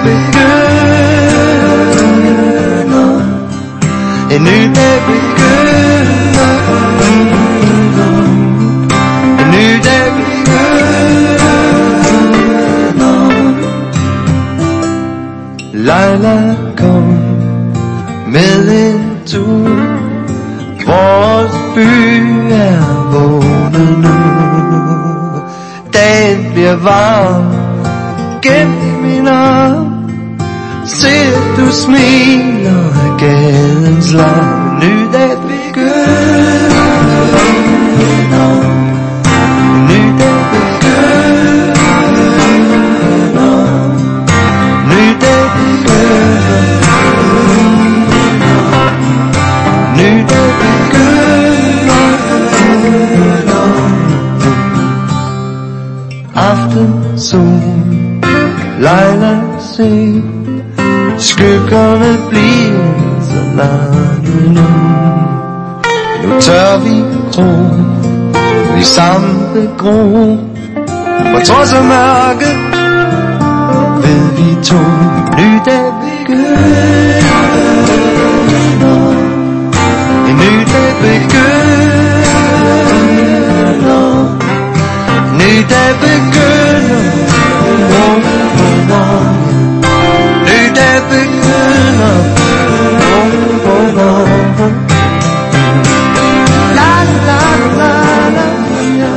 begynder. En ny dag begynder. En ny dag begynder. Leila kom med en tur. Vores by er vågnet nu. Dagen bliver varm gennem min arm. Se du smiler af gadens larm. Ny dag begynder. Ny dag begynder. Ny dag begynder. Ny dag begynder. Aftensol, Leila se. Skyggerne bliver så lange nu. Nu tør vi tro, vi sammen vil gro. For trods af mørket ved vi to. Ny dag begynder. En ny dag begynder. En ny dag begynder. Ny dag begynder. La la la la la.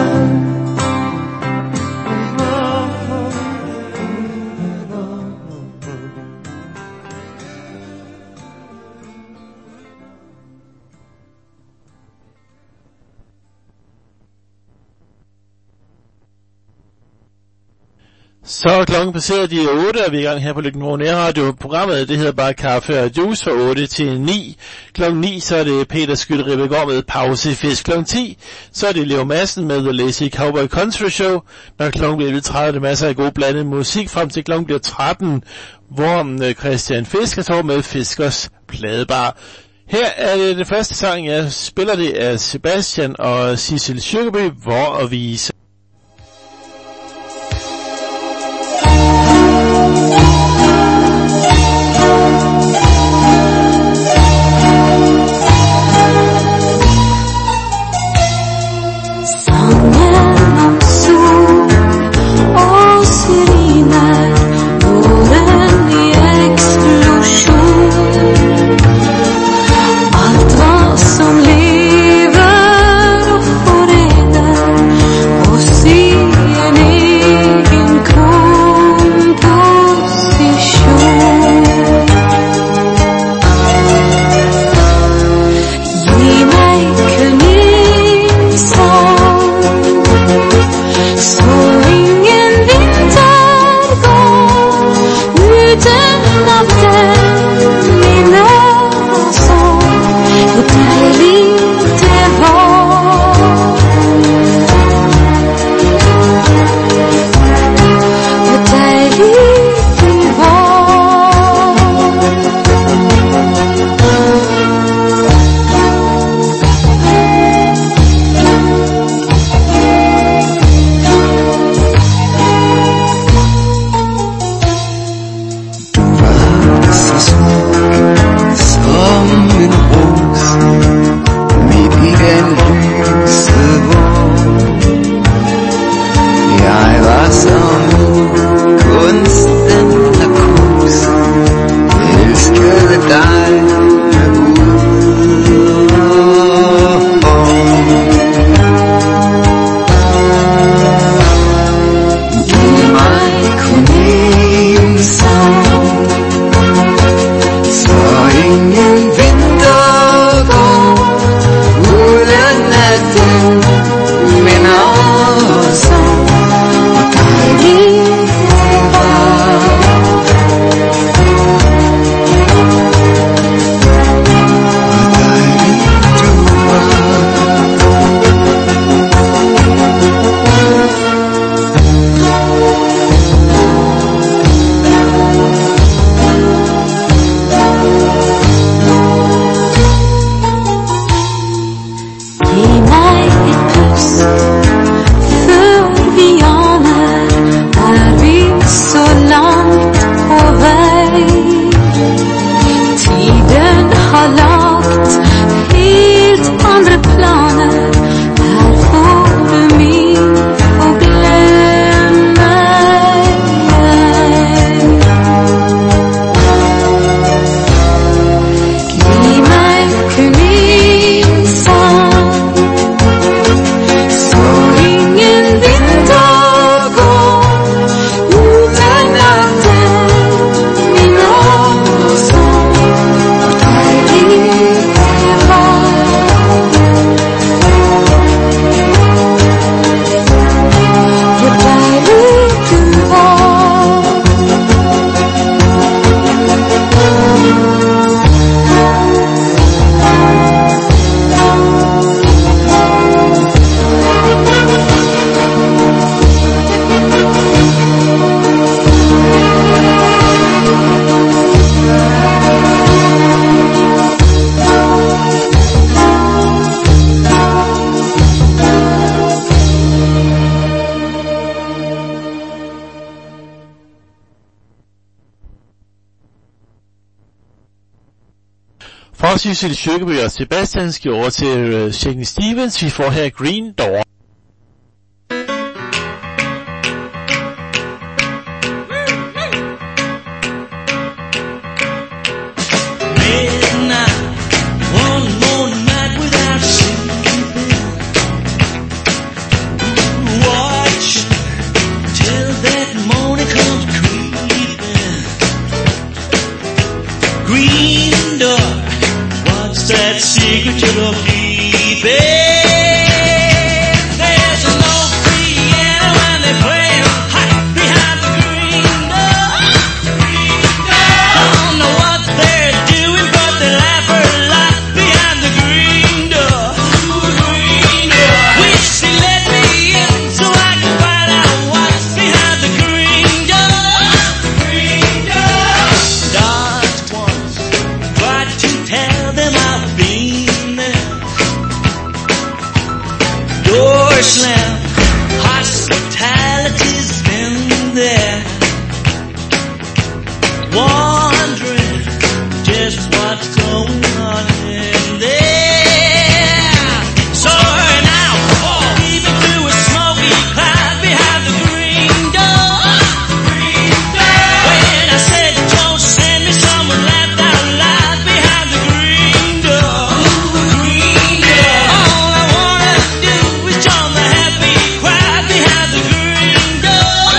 Så er klokken passeret de 8, og vi er i gang her på Lykken Radio. Programmet, det hedder bare Kaffe og Juice fra 8 til 9. Klokken 9, så er det Peter Skytte-Ribbegård med Pause i Fisk. Klokken 10, så er det Leo Madsen med The Lazy Cowboy Country Show. Når klokken bliver 30, er det masser af god blandet musik frem til klokken bliver 13, hvor Christian Fisker står med Fiskers Pladebar. Her er det første sang, jeg spiller, det er Sebastian og Sissel Kyrkjebø, Hvor at vise. väg. Tiden har lagt helt andra planer. Här får du min och glöm mig. Ge mig kunin sand, så ingen vindar går ut i natten. Min avsång där livet var. Ja, där du var. Fra Cecil Kyrkjebø og Sebastian skal over til Shakin' Stevens. Vi får her Green Door. That secret to the people. There's no piano when they're playing hot behind the green door. Don't know what they're doing, but they laugh a lot behind the green door. Wish they let me in so I can find out what's behind the green door. Dogs once tried to tell them I've been there. Door slam, hospitality's been there. Wondering just what's going on in there. Sorry now, even through a smoky cloud behind the green door. When I said don't send me, someone laughed out loud behind the green door. All I wanna do is join the happy crowd behind the green door.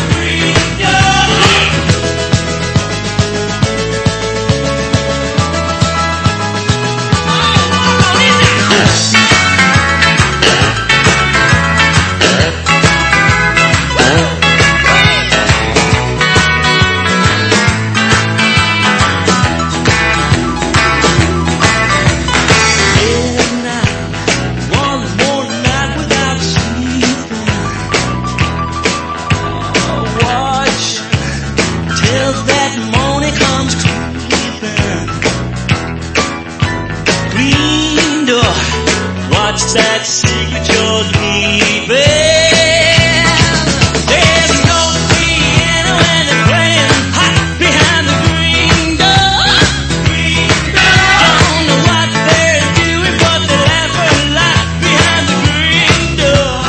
One more night without sleeping. Watch till that morning comes creeping. Green door, what's that secret you're keeping? There's no piano when they're playing hot behind the green door. Don't know what they're doing, but they laugh a lot behind the green door.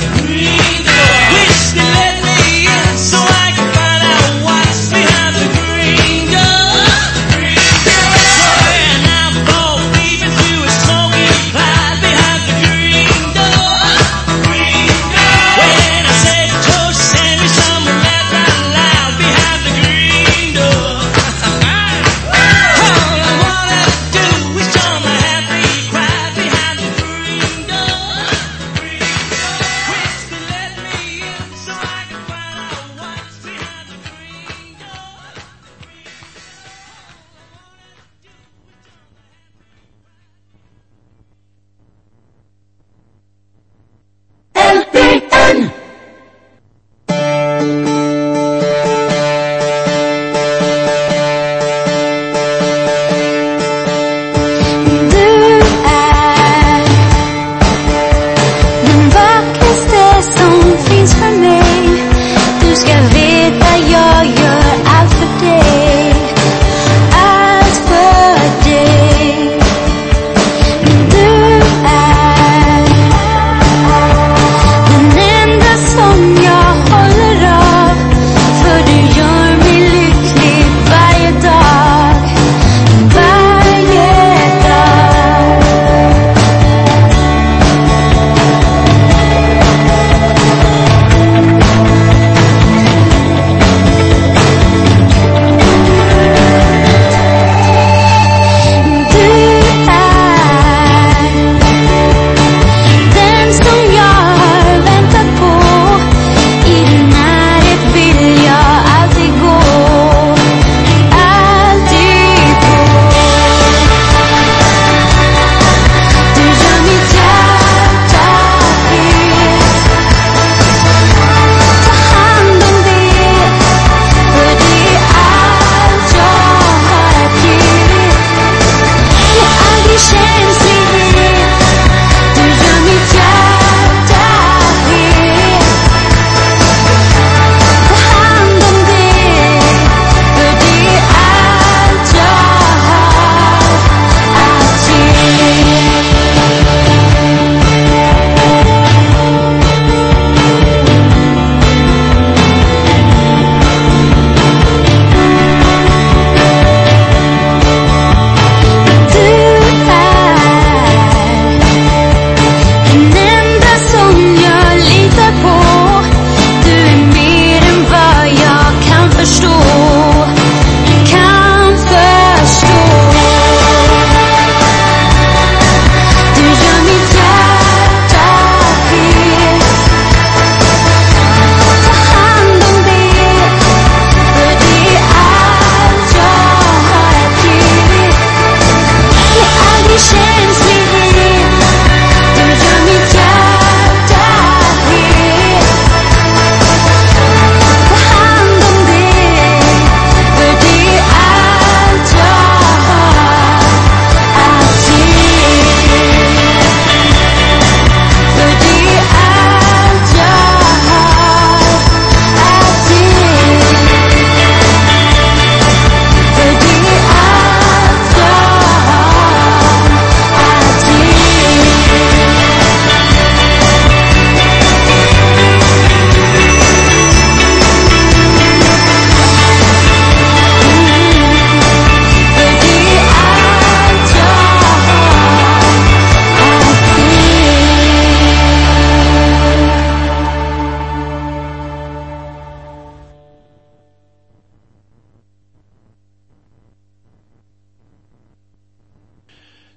Wish they let me in so I can find out what's behind the green door. So and I'm all leaving through a smoky cloud behind the green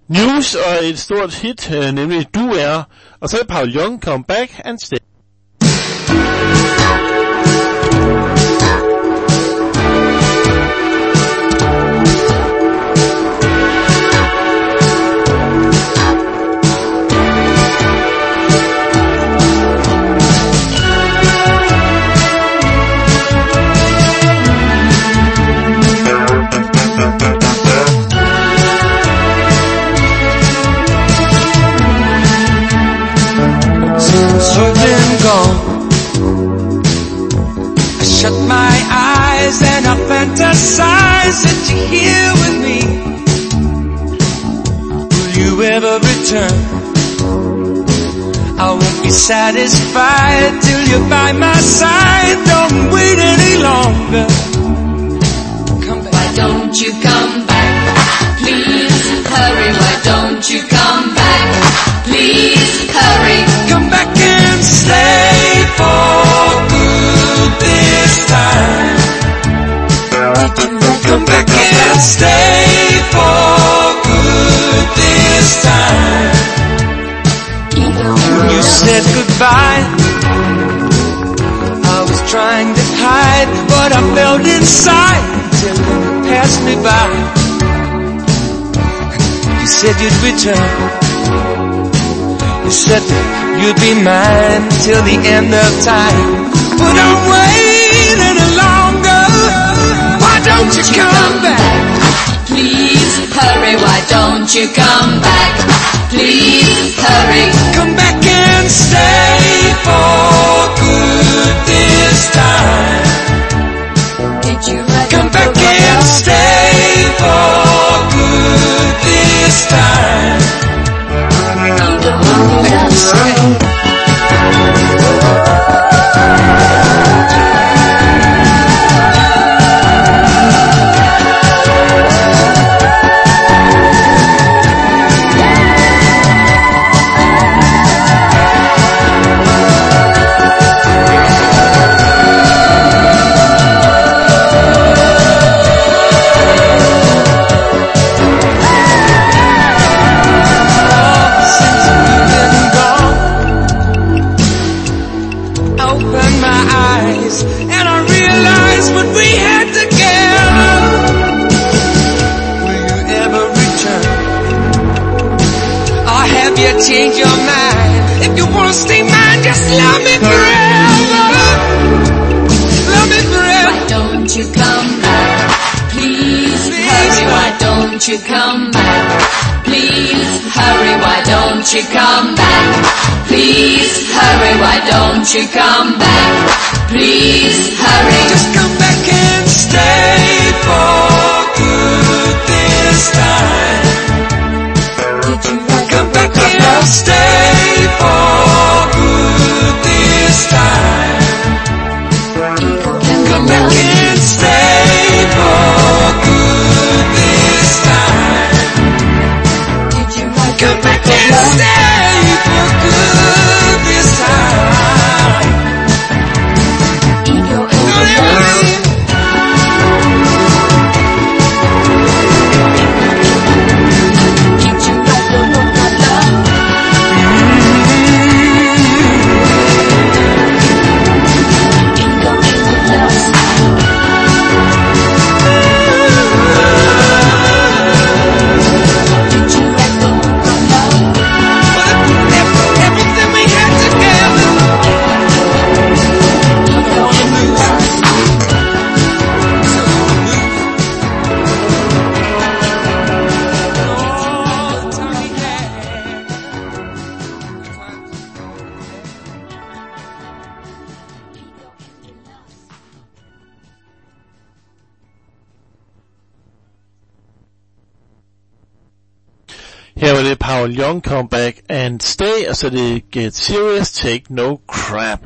News og et stort hit, nemlig Du Er, og så er Paul Young, Come Back and Stay. You've been gone. I shut my eyes and I fantasize that you're here with me. Will you ever return? I won't be satisfied till you're by my side. Don't wait any longer. Come back. Why don't you come back? Please hurry. Why don't you come back? Please hurry. Come back and stay for good this time. Come back and stay for good this time. When you said goodbye, I was trying to hide what I felt inside till you passed me by. You said you'd return. You said you'd be mine till the end of time. But don't wait any longer. Why don't you come back? Please hurry. Why don't you come back? Please hurry. Come back and stay for good this time. Come back and stay for good this time. Change your mind. If you wanna stay mine, just love me forever. Love me forever. Why don't you come back? Please hurry. Why don't you come back? Please hurry. Why don't you come back? Please hurry. Why don't you come back? Please hurry. Just come back and stay for good this time. Come back and stay for good this time. Come back and stay for good this time. Come back and stay for good this time. Her var det Paul Young, Come Back and Stay, og så er det Get Serious, Take No Crap.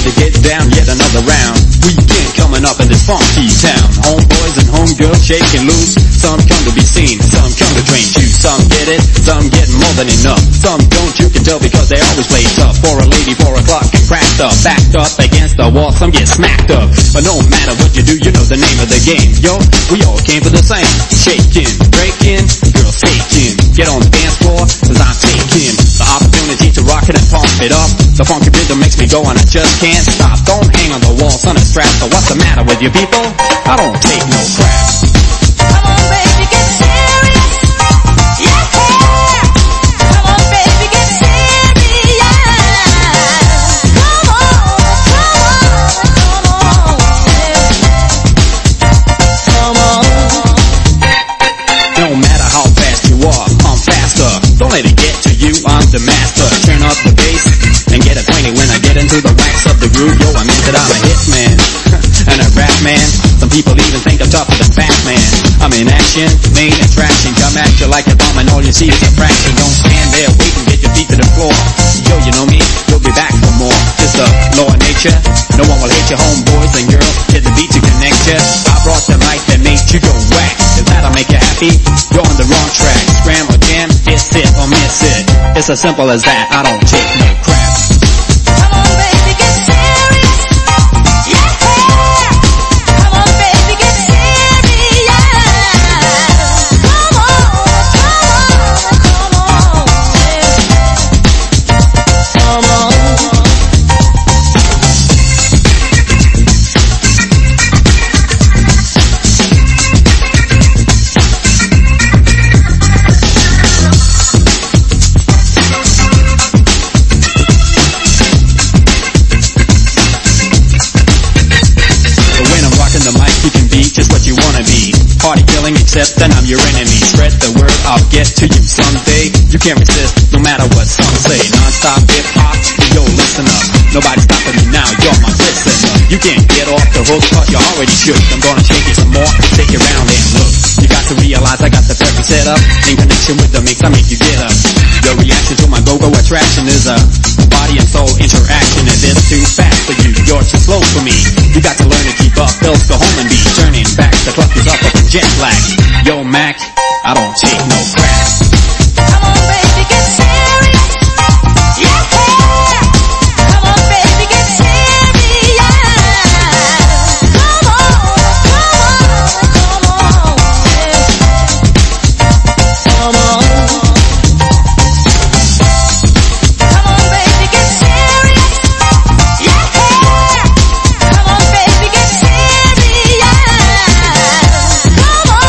ready to get down yet another round. Weekend coming up in this funky town. Homeboys and homegirls shaking loose. Some come to be seen, some come to drink juice. Some get it, some get more than enough. Some don't, you can tell because they always play tough. For a lady, 4 o'clock and cracked up. Backed up against the wall, some get smacked up. But no matter what you do, you know the name of the game. Yo, we all came for the same. Shaking, breaking, girls faking. Get on the dance floor, cause I'm taking the opportunity to rock it and pump it up. The funky rhythm makes me go and I just can't stop. Don't hang on the wall, son, it's strapped. So what's the matter with you people? I don't take no crap. Come on, baby, get serious. Yeah. Come on, baby, get serious. Come on. No matter how fast you are, I'm faster. Don't let it get to you, I'm the master. Turn up the bass and get acquainted when I get into the wax of the groove. Yo, I mean that I'm a hitman and a rap man. Some people even think I'm tougher than Batman. I'm in action, main attraction. Come at you like a bomb and all you see is a fraction. Don't stand there waiting, get your feet to the floor. Yo, you know me, you'll be back for more. Just a law of nature. No one will hate your homeboys and girls. Hit the beat to connect ya. I brought the mic that made you go whack. If that'll make you happy, you're on the wrong track. Scram or jam, it's it or miss it. It's as simple as that, I don't take no crap. Come on, baby, get serious. Yeah. Come on, baby, get serious. Come on. Party killing, except that I'm your enemy. Spread the word, I'll get to you someday. You can't resist, no matter what some say. Non-stop hip-hop, yo, listen up. Nobody's stopping me now, you're my listener. You can't get off the hook, cause you already shook. I'm gonna shake it some more, take you around and look. You got to realize I got the perfect setup. In connection with the mix, I make you get up. Your reaction to my go-go attraction is a body and soul interaction. If it's too fast for you, you're too slow for me. You got to learn to keep up, else go home and be turning back. The clock is up and jet lag. Yo, Mac, I don't take no crap. Come on, baby, get serious. Yeah. Come on, baby, get serious. Come on. Come on, baby, get serious. Yeah. Come on, baby, get serious. Come on.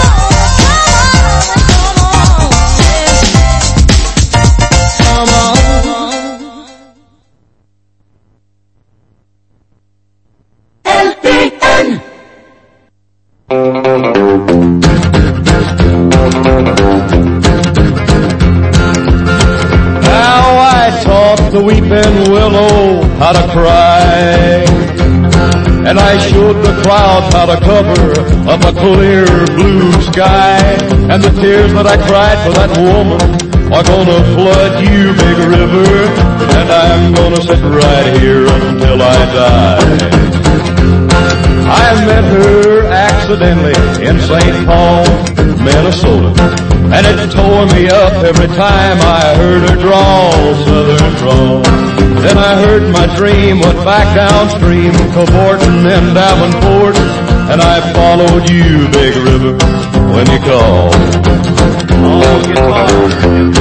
Now I taught the weeping willow how to cry, and I showed the clouds how to cover up a clear blue sky. And the tears that I cried for that woman are gonna flood you, big river, and I'm gonna sit right here until I die. I met her accidentally in St. Paul, Minnesota, and it tore me up every time I heard her drawl, southern drawl. Then I heard my dream went back downstream, cavorting in Davenport, and I followed you, big river, when you called. Oh, get on.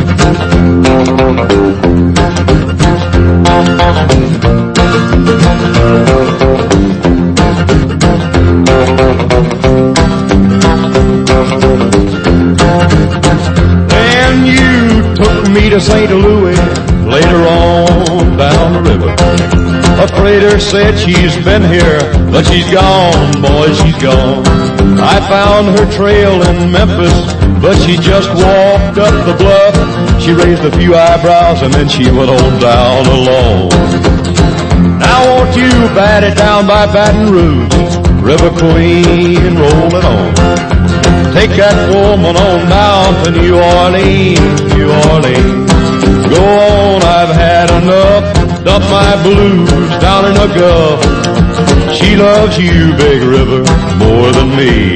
Then you took me to St. Louis, later on down the river. A freighter said she's been here, but she's gone, boy, she's gone. I found her trail in Memphis, but she just walked up the bluff. She raised a few eyebrows and then she went on down alone. Now won't you bat it down by Baton Rouge, River Queen, roll it on. Take that woman on down to New Orleans, New Orleans. Go on, I've had enough. dump my blues down in the Gulf. She loves you, Big River, more than me.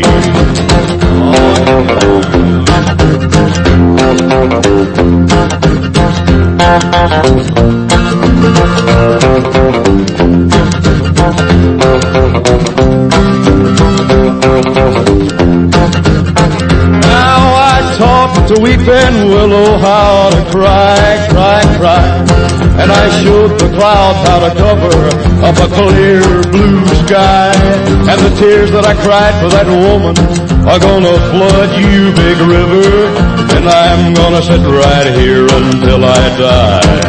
Now I talk to Weeping Willow how to cry, cry, cry. And I showed the clouds how to cover up a clear blue sky. And the tears that I cried for that woman are gonna flood you, Big River. And I'm gonna sit right here until I die.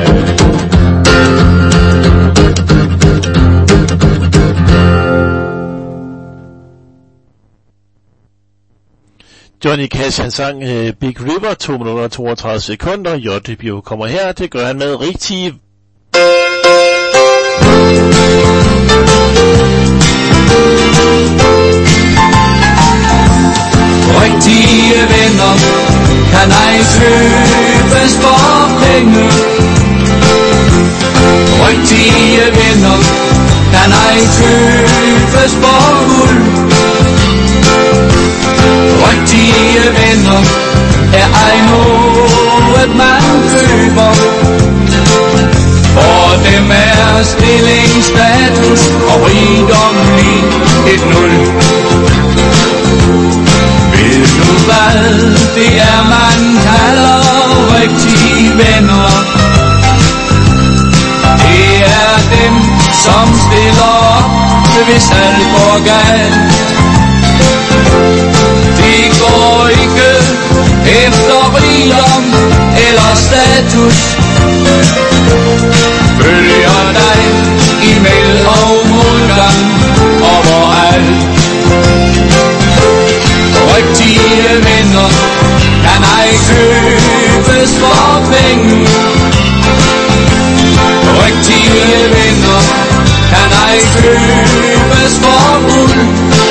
Johnny Cash, han sang Big River, 2 minutter og 32 sekunder. J.B. kommer her, det gør han med rigtig. Rigtige venner kan ej købes for penge. Rigtige venner kan ej købes for guld. Rigtige venner er ej noget man køber. For dem er stilling, status og rigdom lige et nul. Ved du hvad det er man kalder rigtige venner? Det er dem som stiller op hvis alt går galt. De går ikke efter rigdom eller status, følger dig i med- og modgang overalt. Rigtige venner kan ej købes for penge. Rigtige venner kan ej købes for guld.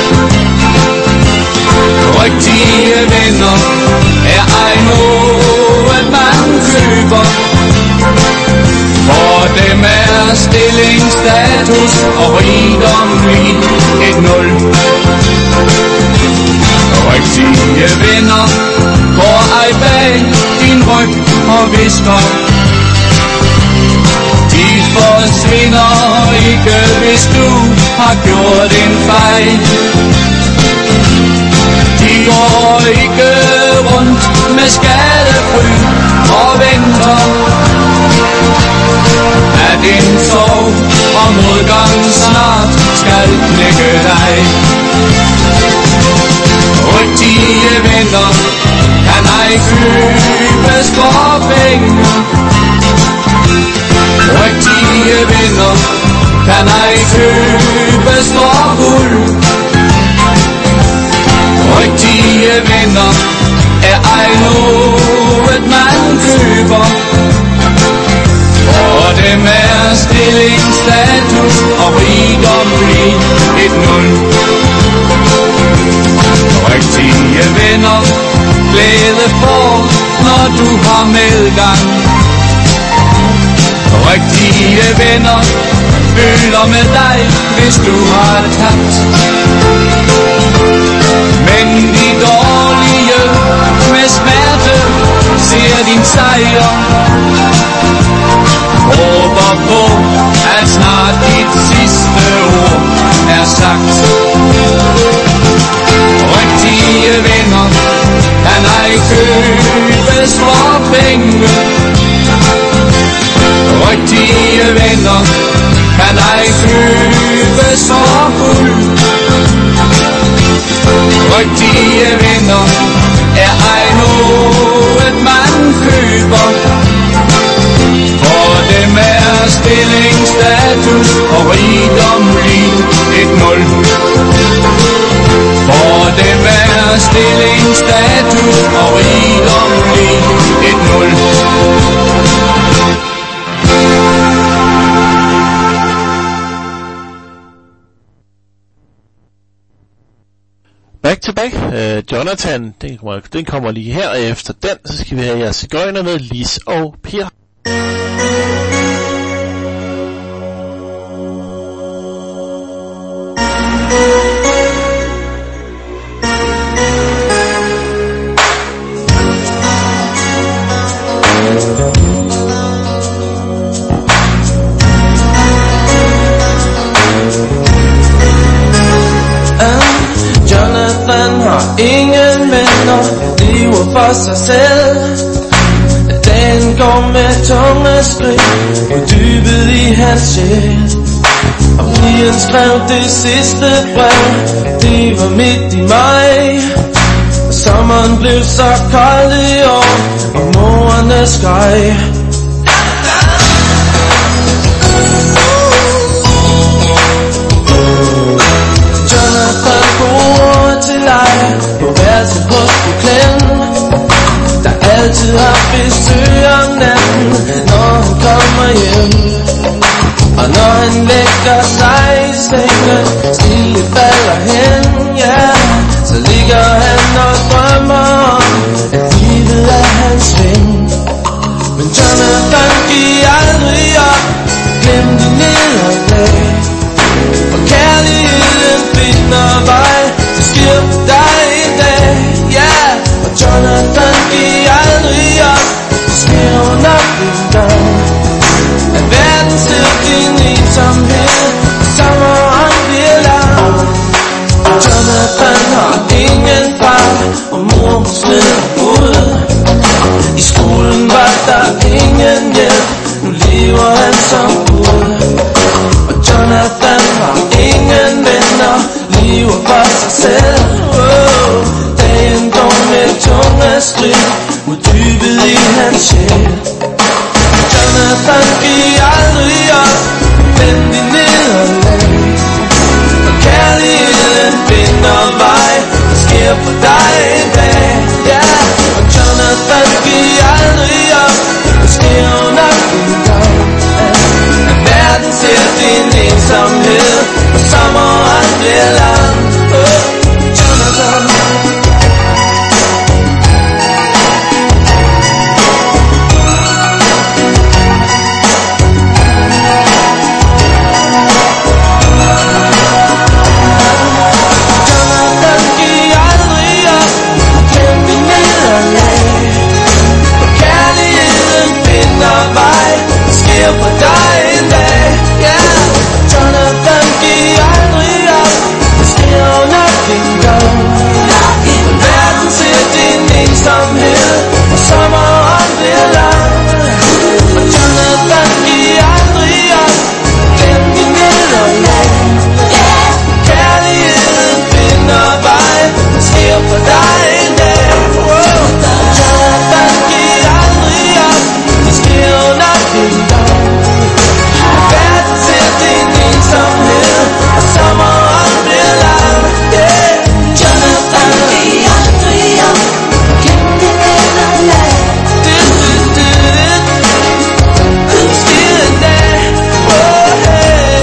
Rigtige venner er ej noget man køber. For dem er stilling, status og rigdom lige et nul. Rigtige venner går ej bag din ryg og visker. De forsvinder ikke, hvis du har gjort en fejl. De går ikke rundt med skadefryd og venter, at en sorg og modgang snart skal knække dig. Rigtige venner kan ej købes for penge. Rigtige venner kan ej købes for guld. Rigtige venner er ej noget man køber. For dem er stilling, status og rigdom lige et nul. Rigtige venner glæde får, når du har medgang. Rigtige venner føler med dig, hvis du har tabt. Men de dårlige med smerte ser din sejr. Håber på, at snart dit sidste ord er sagt. Rigtige venner kan ej købes for penge. Rigtige venner kan ej købes for guld. Rigtige venner er ej noget man køber. For dem er stilling, status og rigdom lige et nul. For dem er stilling, status og rigdom lige et nul. Back to back, Jonathan, den kommer lige her, og efter den, så skal vi have jeres sigøjner med Lis og Per. for sig selv. Dagen går med tunge skridt på dybet i hans sjæl. Og Brian skrev det sidste brev, det var midt i maj. Og sommeren blev så kold i år, og morerne skreg. Jonathan bor til leje på værelset hos Buklem, der altid har besøg om natten, når han kommer hjem. Og når han lægger sig i sengen, stille falder hen, ja, så ligger han og drømmer om, at livet er hans sving. Men Jonathan giver aldrig op, glem de nederlag, for kærligheden finder vej, det sker for dig i dag, ja. Og Jonathan giver aldrig op, det sker jo nok en dag, at verden ser din ensomhed, sommeren bliver lang. Jonathan har ingen far, og mor smider ud. I skolen var der ingen hjælp, nu lever han som Gud. Og Jonathan har ingen venner, lever for sig selv. Dagen går med tunge skridt mod dybet i hans sjæl. Jonathan giver aldrig op, men de nederlag, for kærligheden finder vej, det sker for dig en dag, ja. Og Jonathan giver aldrig op, det sker jo nok en gang, at verden ser din ensomhed, og sommeren bliver lang. Jonathan. For dig en dag, ja. Jonathan giver aldrig op, det sker jo nok en gang. Verden ser din ensomhed, og sommeren bliver lang. Og Jonathan giver aldrig op, glem de nederlag. Kærligheden finder vej, det sker for dig en dag. Jonathan giver aldrig op, det sker jo nok en gang. Sommeren bliver lang, yeah. Jonathan giver aldrig op, glem det nederlag. Sker en dag, oh hey.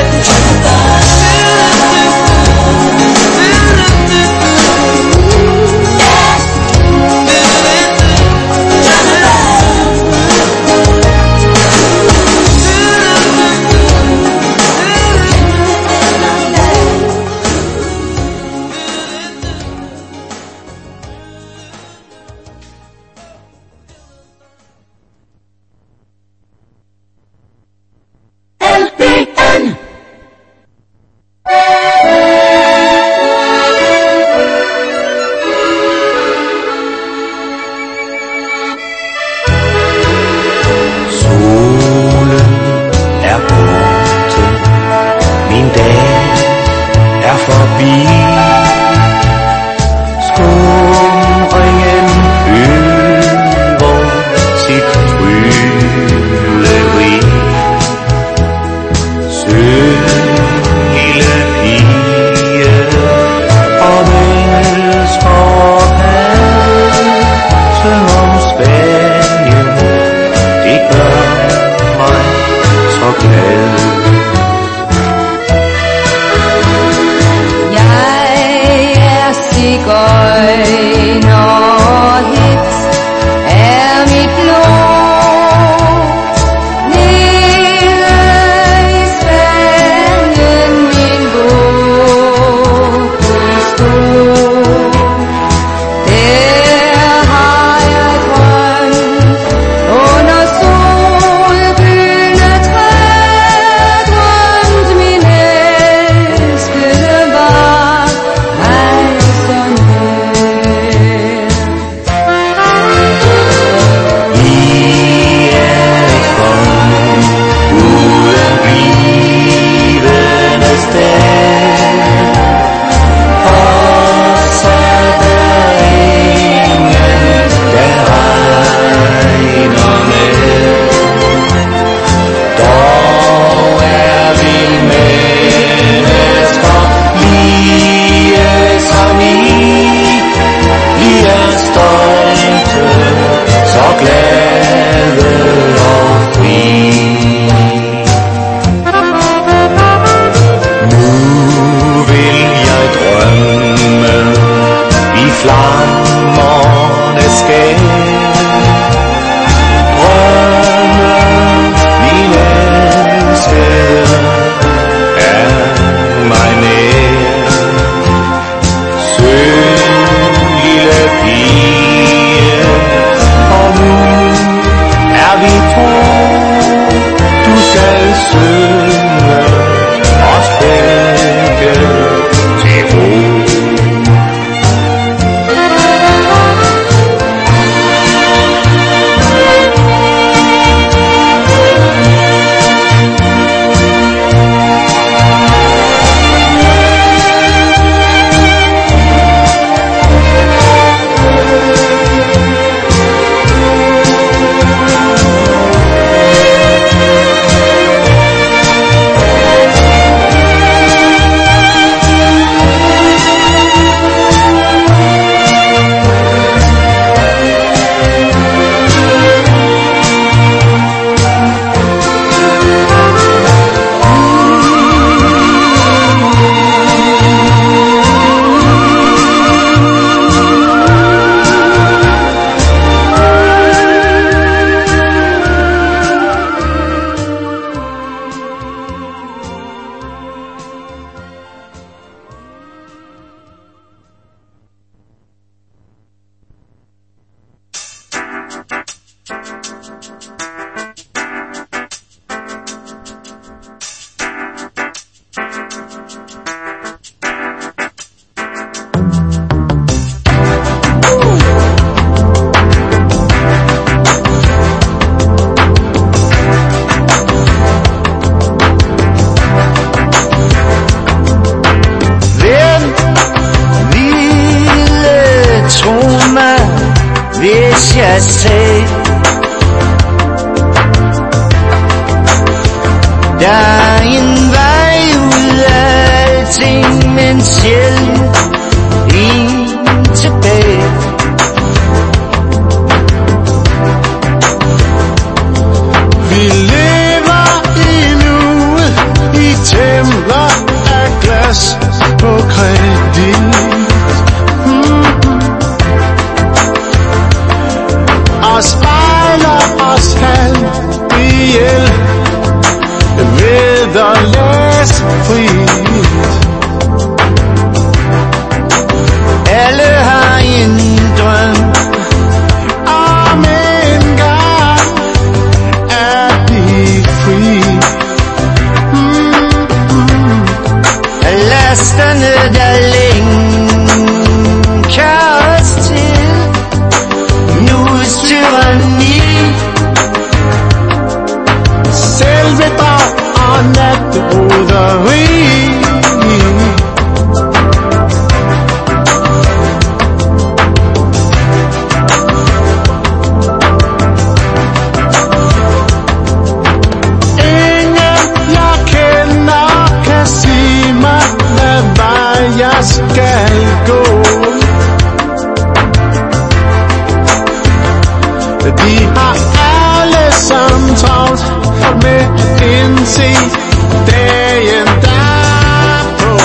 alting, men sjældent en tilbage. Vi lever endnu i templer af glas på kredit. Og spejler os halv ihjel ved at læse frit. Alle har en drøm om en gang at blive fri. Lasterne der lænker os til nuets tyranni. Selve dag og natbroderi. Skal gå. De har alle sammen travlt med at indse dagen derpå.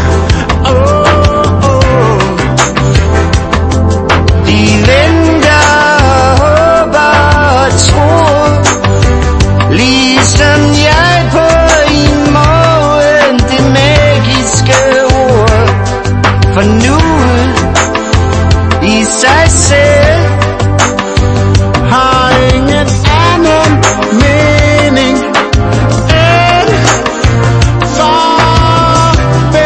De venter og håber og tror, ligesom jeg på i morgen, det magiske ord. For nuet i sig selv har ingen anden mening end farvel.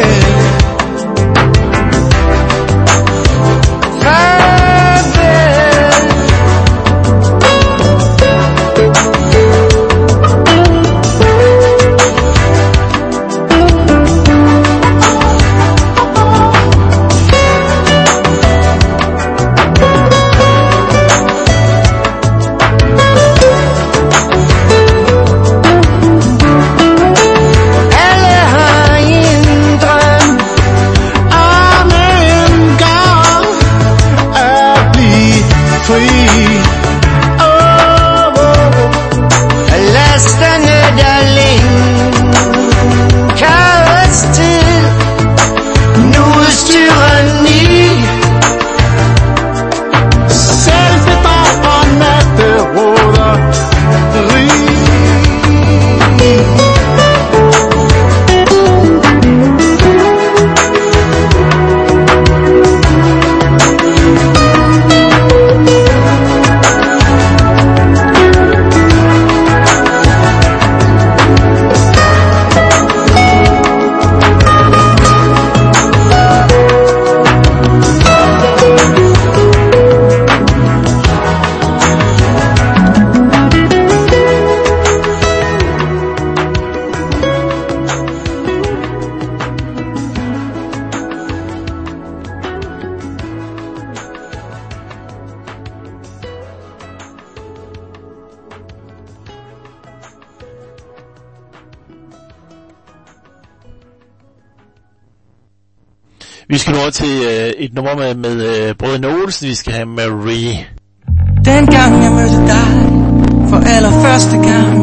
Vi skal nu over til et nummer med brødrene Olsen. Vi skal have Marie. Den gang jeg mødte dig for allerførste gang,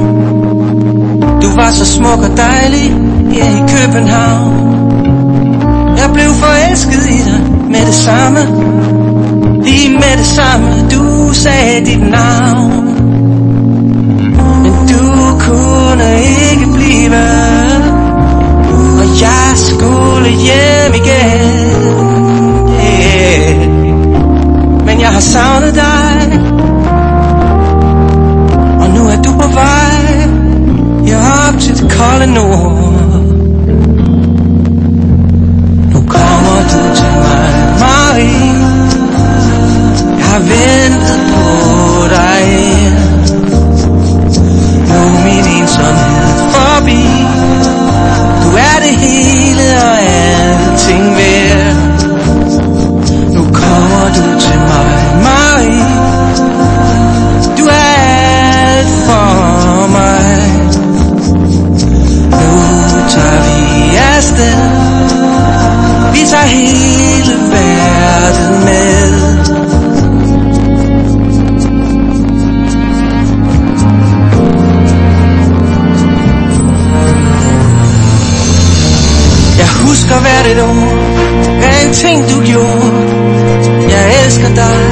du var så smuk og dejlig her i København. Jeg blev forelsket i dig med det samme, lige med det samme. Du sagde dit navn, men du kunne ikke blive, og jeg skulle hjem igen. Yeah. Men jeg har savnet dig, og nu er du på vej herop til det kolde nord. Nu kommer du til mig, Marie. Jeg har ventet på dig. Nu er min ensomhed forbi. husker hvert et ord, hver en ting du gjorde. Jeg elsker dig.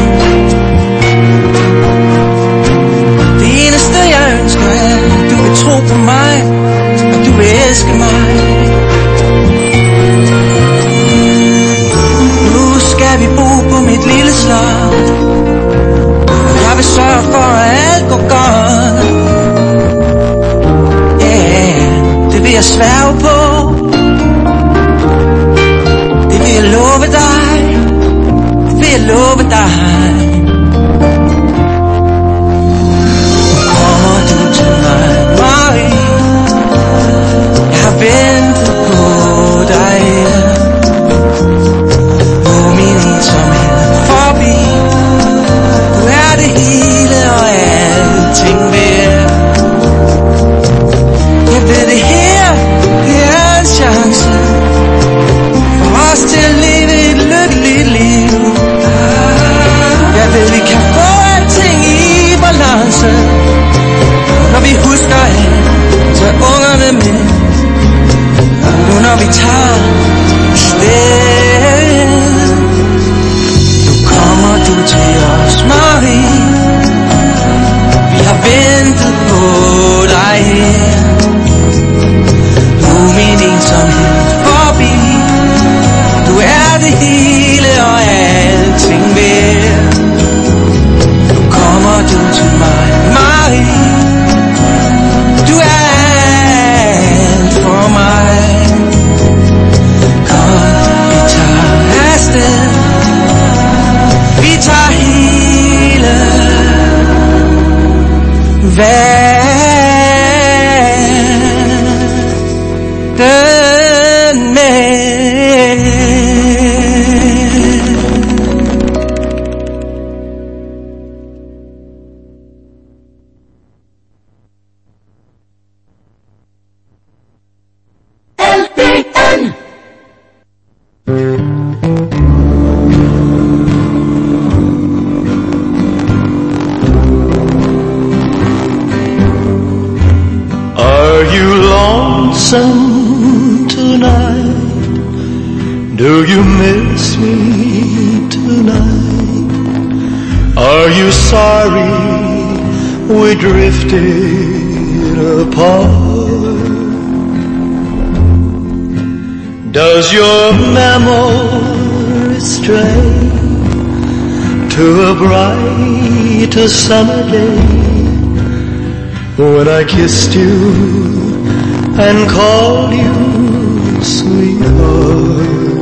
Det eneste jeg ønsker er, at du vil tro på mig, og du vil elske mig. Nu skal vi bo på mit lille slot. Jeg vil sørge for, at alt går godt. Det vil jeg sværge på. Det vil jeg love dig. Det vil jeg love dig. Kommer du til mig, Marie? Jeg har ventet på dig. På min ensomhed forbi. Du er det hele og alting værd. Jeg ved det her, det er en chance for os til at leve et lykkeligt liv. Jeg ved vi kan få alting i balance, når vi husker at tage ungerne med. Nu når vi tager afsted. Nu kommer du til os, Marie. Vi har ventet på dig her. Min ensomhed forbi. Du er det hele og alting værd. Nu kommer du til mig, Marie. Du er alt for mig. Kom, vi tager afsted. Vi tager hele verden. Tonight, do you miss me tonight? Are you sorry we drifted apart? Does your memory stray to a bright summer day when I kissed you and called you sweetheart?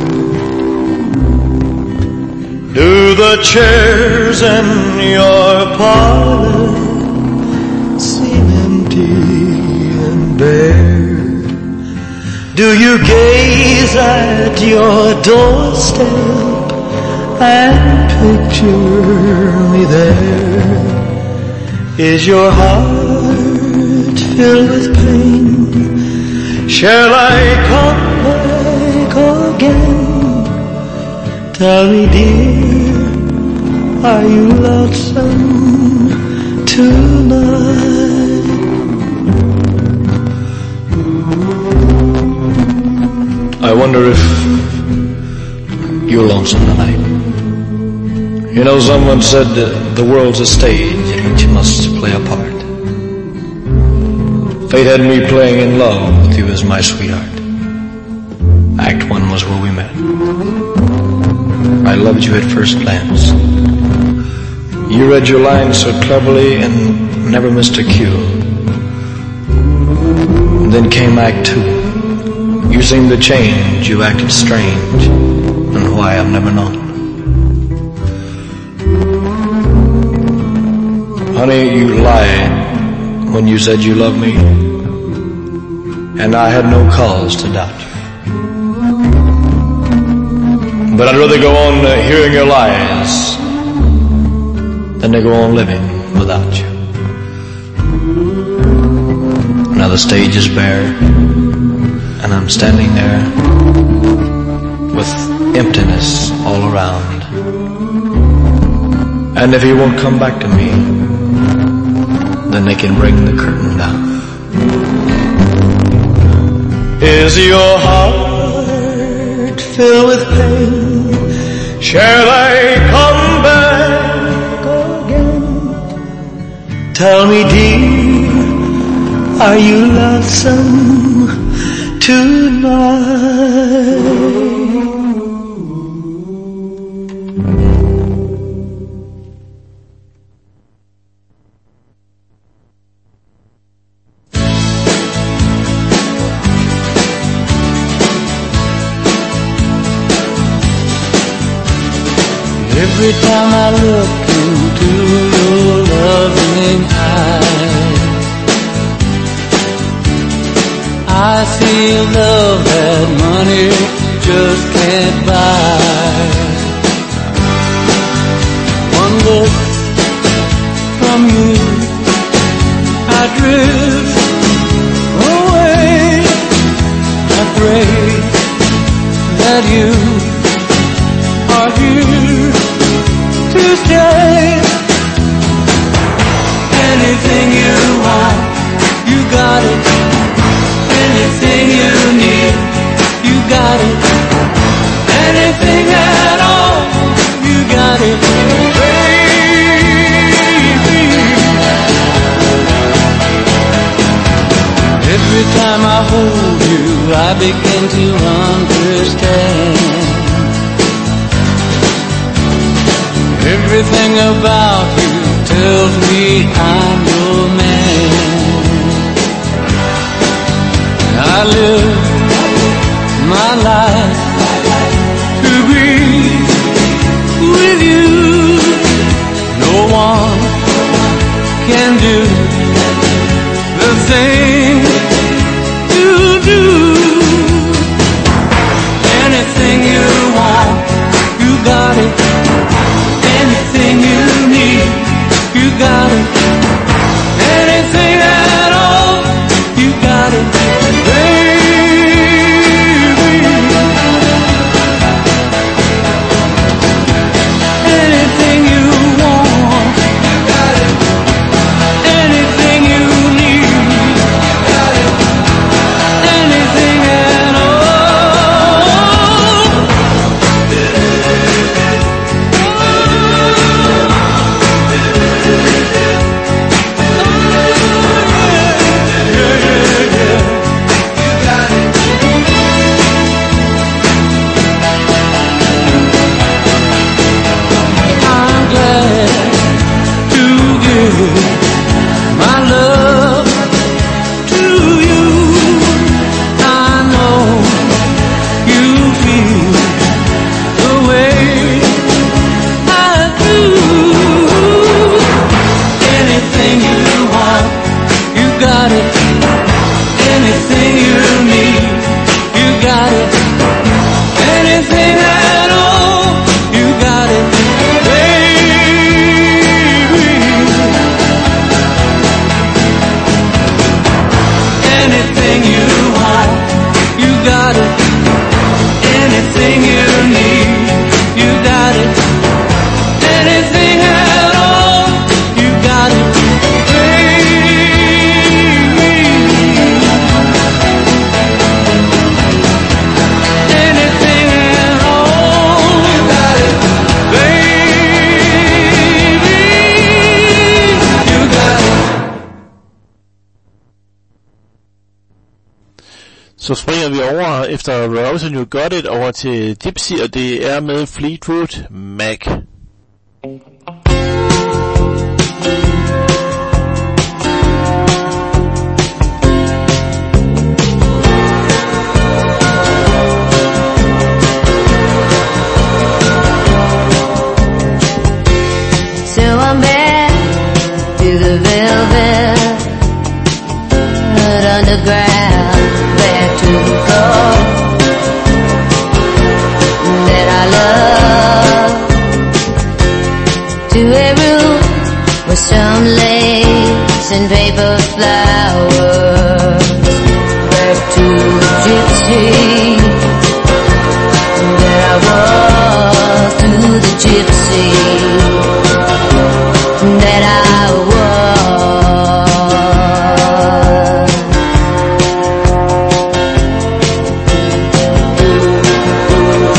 Do the chairs in your parlor seem empty and bare? Do you gaze at your doorstep and picture me there? Is your heart filled with pain? Shall I come back again? Tell me, dear, are you lonesome tonight? I wonder if you're lonesome tonight. You know, someone said the world's a stage in which you must play a part. Fate had me playing in love with you as my sweetheart. Act 1 was where we met. I loved you at first glance. You read your lines so cleverly and never missed a cue. And then came Act 2. You seemed to change, you acted strange, and why I've never known. Honey, you lied when you said you loved me, and I had no cause to doubt you. But I'd rather go on hearing your lies than to go on living without you. Now the stage is bare, and I'm standing there with emptiness all around. And if he won't come back to me, then they can bring the curtain down. Is your heart filled with pain. Shall I come back again? Tell me, dear, are you lonesome tonight? Every time I look into your loving eyes, I feel love that money just can't buy. One look from you, I drift away. I pray that you are here to stay. Anything you want, you got it. Anything you need, you got it. Anything at all, you got it, baby. Every time I hold you, I begin to understand. Everything about you tells me I'm your man. I live my life to be with you. No one can do the thing you do. Anything you want, you got it. Anything you need, you got it. Anything at all, you got it, baby. Anything you want, you got it. Anything you need, you got it. Anything at all. My love to you, I know you feel the way I do. Anything you want, you got it. Anything you need, you got it. Anything at all, you got it, baby. Anything you want, you got it. Anything you need, you got it. Anything at all, you got it, baby. Anything at all, you got it, baby. You got it. Så springer vi over efter Rose and You Got It over til Gypsy, og det er med Fleetwood Mac. So I'm back to the velvet underground, back to the floor that I love, to a room with some lace and paper flowers, back to the gypsy that I was, to the gypsy that I was.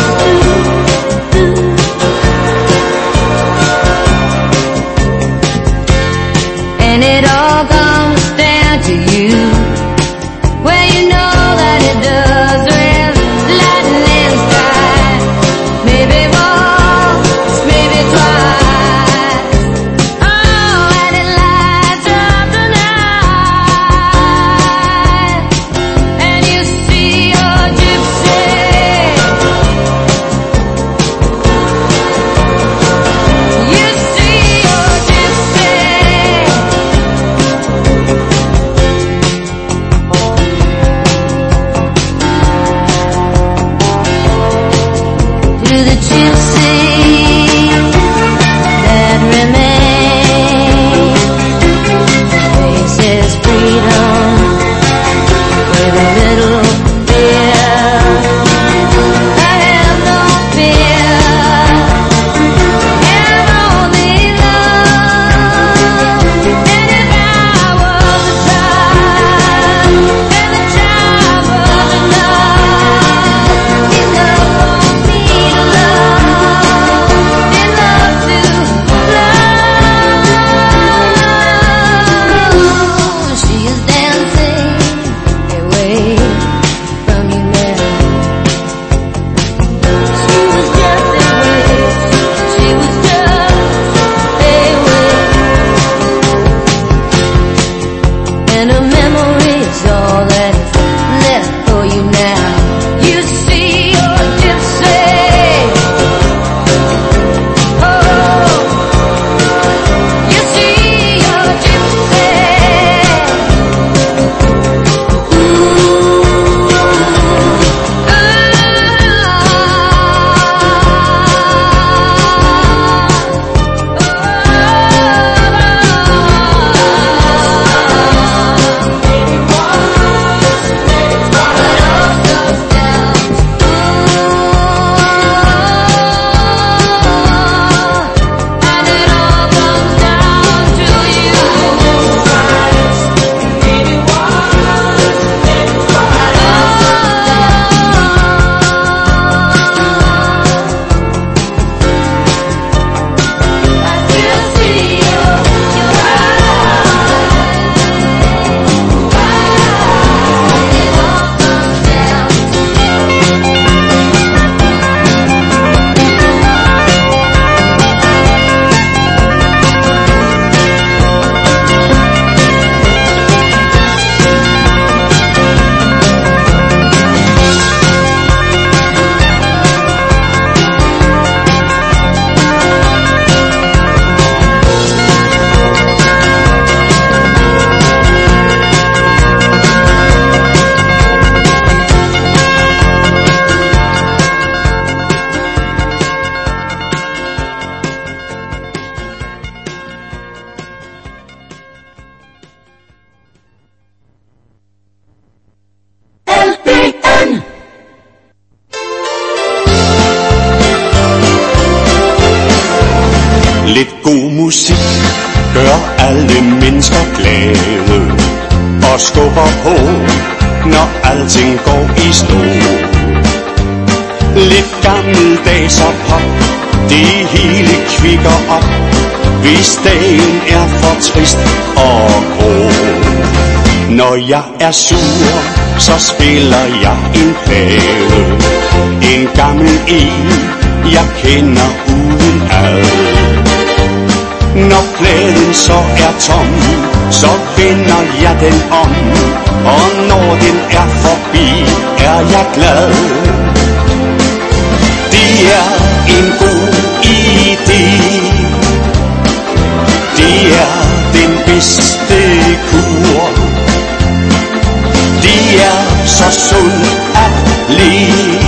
away from you now. She was just that way. She was just that way. And a memory is all that's left for you now. You see your gypsy. Oh, you see your gypsy. Lidt god musik gør alle mennesker glade og skubber på, når alting går i stå. Lidt gammeldags og pop, det hele kvikker op, hvis dagen er for trist og grå. Når jeg er sur, så spiller jeg en plade, en gammel en, jeg kender uden ad. Når pladen så er tom, så vender jeg den om, og når den er forbi, er jeg glad. Det er en god idé, det er den bedste kur. Det er så sundt at leve,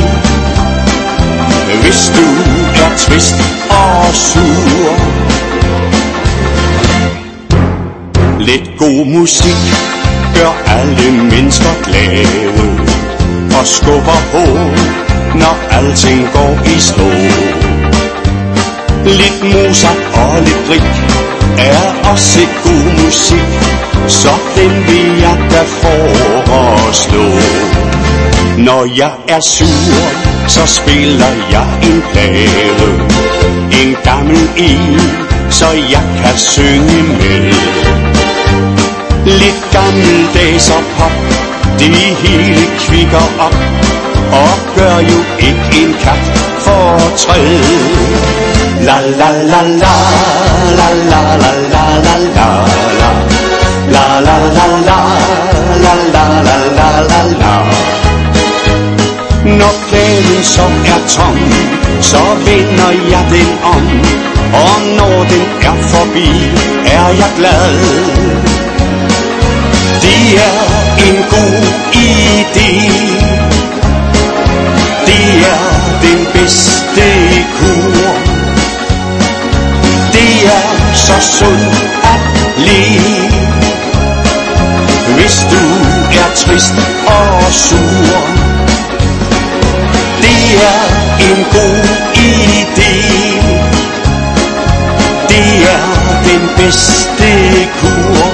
hvis du er trist og sur. Lidt god musik gør alle mennesker glade og skubber på, når alting går i stå. Lidt Mozart og lidt Grieg er også god musik, så den vil jeg da foreslå. Når jeg er sur, så spiller jeg en plade, en gammel en, så jeg kan synge med. Lidt gammeldags og pop, det hele kvikker op, og gør jo ikke en kat fortræd. La la la la, la la la la la la la, la la la la, la la la la la la. Når pladen så er tom, så vender jeg den om, og når den er forbi, er jeg glad. Det er en god idé, det er den bedste kur. Det er så sundt at leve, hvis du er trist og sur. Det er en god idé, det er den bedste kur.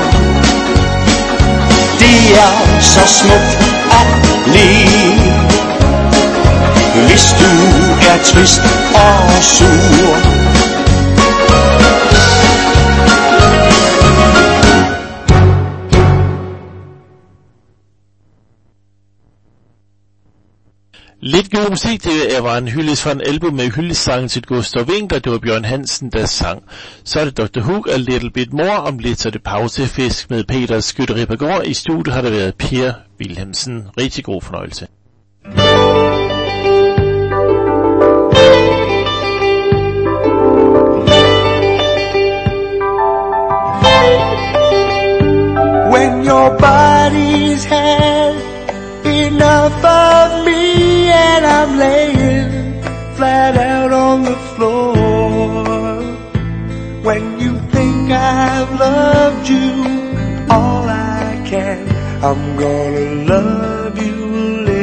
Det er så smukt at leve, hvis du er trist og sur. Lidt god musik, det var en hyldest fra en album med hyldestsangen til Gustav Winckler. Det var Bjørn Hansen, der sang. Så er det Dr. Hook og Little Bit More. Om lidt så er det pausefisk med Peter Skytte-Rippergaard. I studiet har der været Per Wilhelmsen. Rigtig god fornøjelse. When your body's had enough of me and I'm laying flat out on the floor, when you think I've loved you all I can, I'm gonna love